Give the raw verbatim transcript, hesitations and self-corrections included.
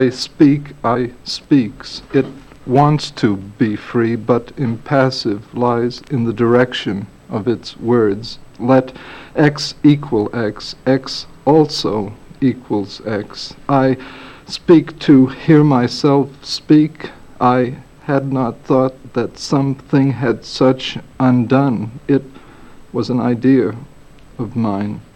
I speak, I speaks. It wants to be free, but impassive lies in the direction of its words. Let X equal X, X also equals X. I speak to hear myself speak. I had not thought that something had such undone. It was an idea of mine.